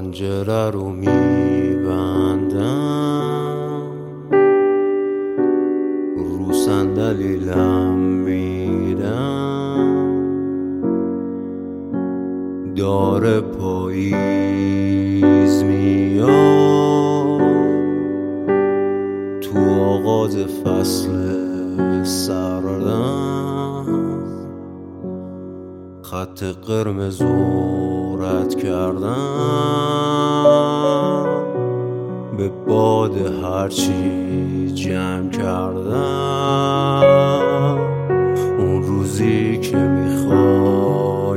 پنجره رو میبندم، رو صندلی لم میدم، داره پاییز میاد، تو آغاز فصل سردم، خط قرمز رد کردم، به باد هرچی جمع کردم. اون روزی که میخوای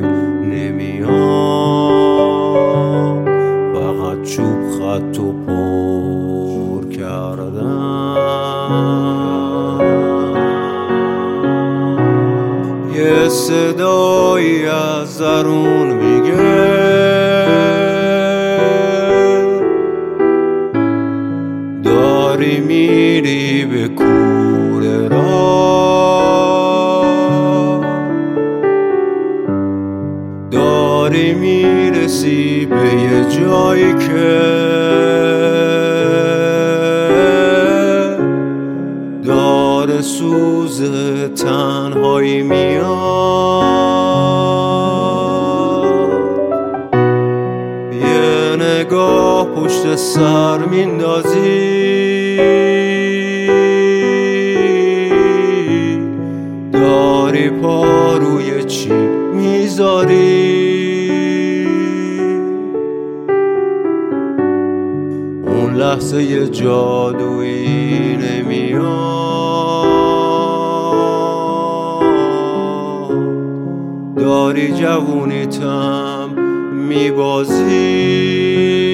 نمیاد، فقط چوب خطو پر کردم. یه صدایی از درون میگه داری میری به کوره راه، داری میرسی به یه جایی که داره سوز تنهایی میاد. یه نگاه پشت سر میندازی، داری پا روی چی میذاری، اون لحظه یه جادویی نمیاد، داری جوونیتم میبازی.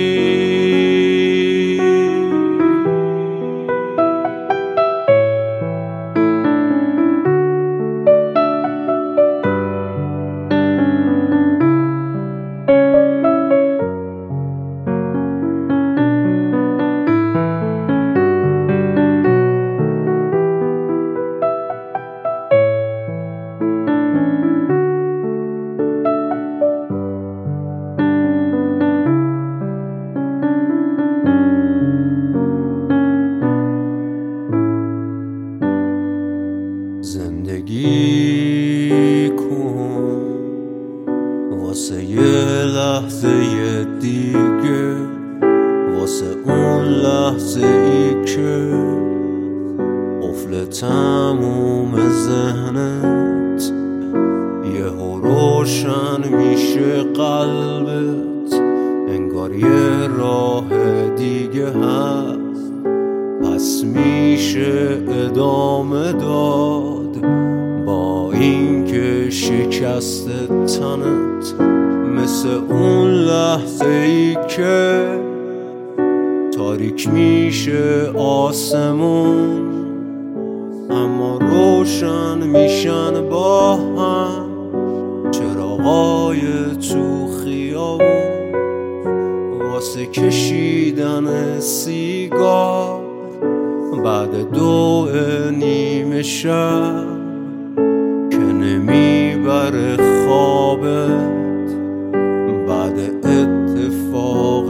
زندگی کن واسه یه لحظه دیگه، واسه اون لحظه ای که قفل تموم ذهنت یهو روشن میشه قلبت، انگار یه راه دیگه هست، پس میشه ادامه داد. با این که شکست تنت مثل اون لحظه ای که تاریک میشه آسمون، اما روشن میشن با هم چراغای تو خیابون، واسه کشیدن سیگار بعد 2 نیمه شب که نمیبره خوابت، بعد اتفاق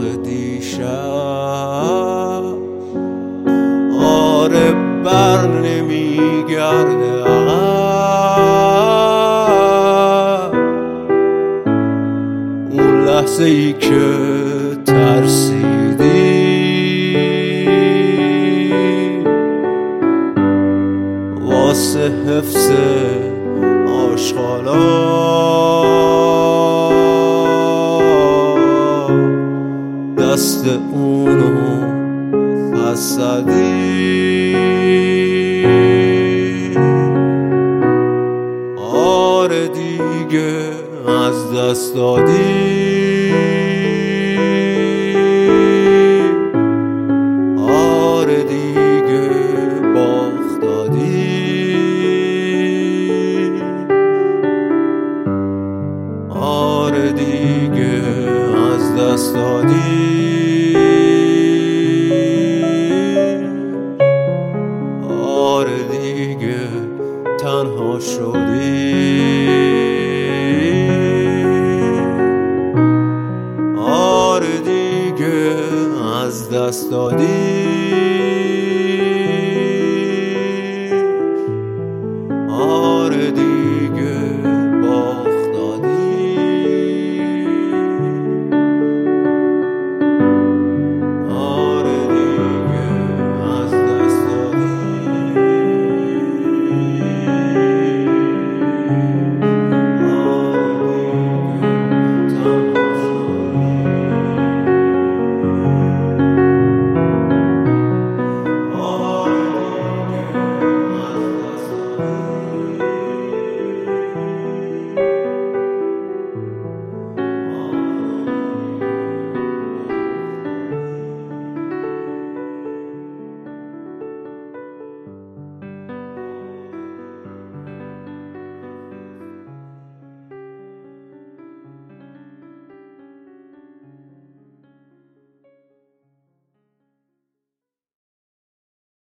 دیشب. آره بر نمیگرده عقب، اون لحظه ای که ترسیدی واسه حفظ آشغالا، دست اونو پس زدی. آره دیگه از دست دادی، آره دیگه باخت دادی، آره دیگه از دست دادی، آره دیگه تنها شدی. دست دادی